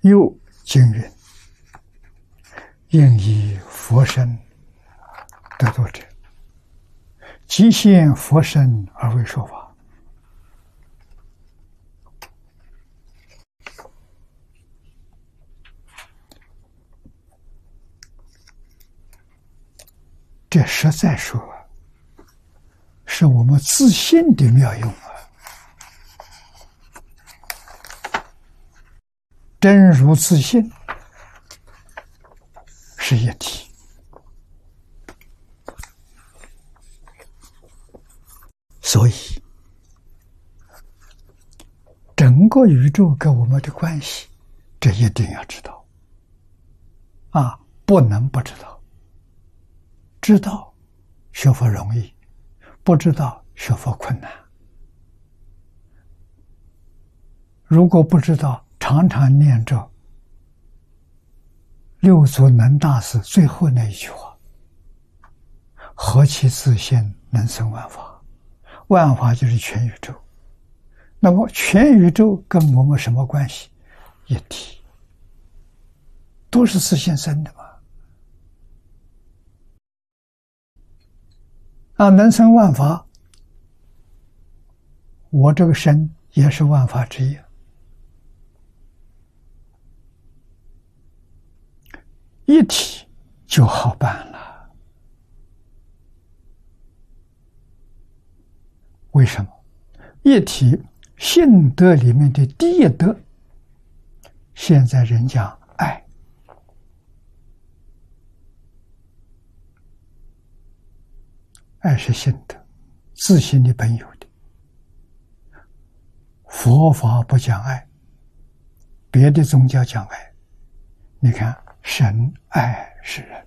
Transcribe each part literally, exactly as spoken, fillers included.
又经云：应以佛身得度者，即现佛身而为说法。这实在说是我们自信的妙用啊！真如自信是一体，所以整个宇宙跟我们的关系，这一定要知道啊，不能不知道。知道学佛容易，不知道学佛困难。如果不知道，常常念着六祖能大师最后那一句话：何其自性，能生万法。万法就是全宇宙。那么全宇宙跟我们什么关系？一体，都是自性生的嘛。啊，能生万法，我这个身也是万法之一。一体就好办了。为什么？一体性德里面的第一德，现在人讲爱。爱是性德，自性的本有的。佛法不讲爱，别的宗教讲爱。你看，神爱世人，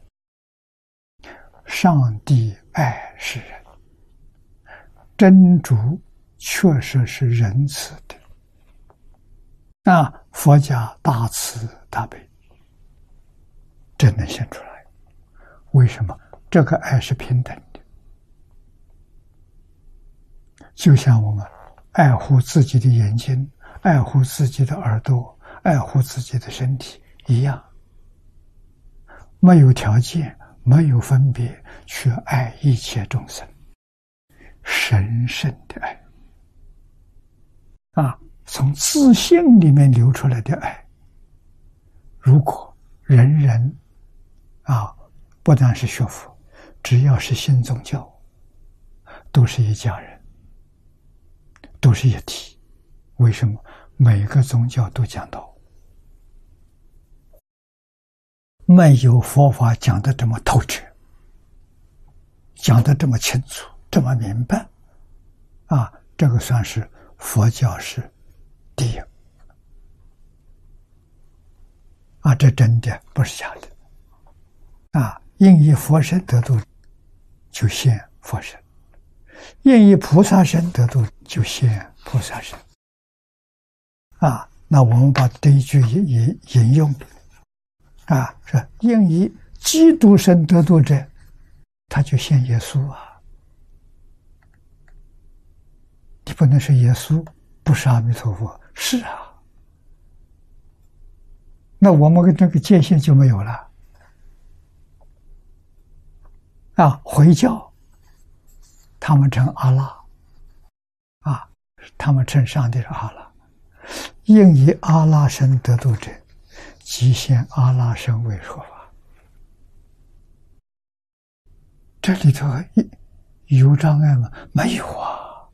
上帝爱世人，真主确实是仁慈的。那佛家大慈大悲，真能现出来。为什么？这个爱是平等的。就像我们爱护自己的眼睛，爱护自己的耳朵，爱护自己的身体一样，没有条件，没有分别，去爱一切众生，神圣的爱啊，从自性里面流出来的爱。如果人人啊，不但是学佛，只要是信宗教，都是一家人，都是一体。为什么？每个宗教都讲道，没有佛法讲得这么透彻，讲得这么清楚，这么明白啊！这个算是佛教是第一啊！这真的不是假的啊！应以佛身得度，就现佛身；应以菩萨身得度，就现菩萨身。啊，那我们把这一句引引引用啊，是应以基督身得度者，他就现耶稣啊！你不能说耶稣不是阿弥陀佛，是啊。那我们跟这个界限就没有了啊！回教他们称阿拉啊，他们称上帝是阿拉。应以阿拉身得度者，即现阿拉身为说法。这里头有障碍吗？没有啊。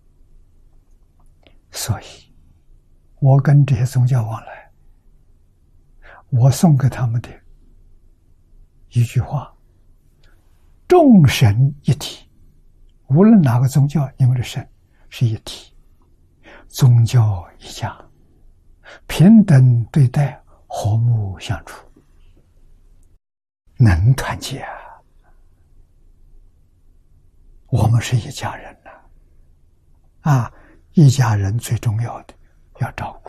所以我跟这些宗教往来，我送给他们的一句话：众神一体。无论哪个宗教，你们的神是一体，宗教一家，平等对待，和睦相处，能团结啊！我们是一家人呐、啊，啊，一家人最重要的要照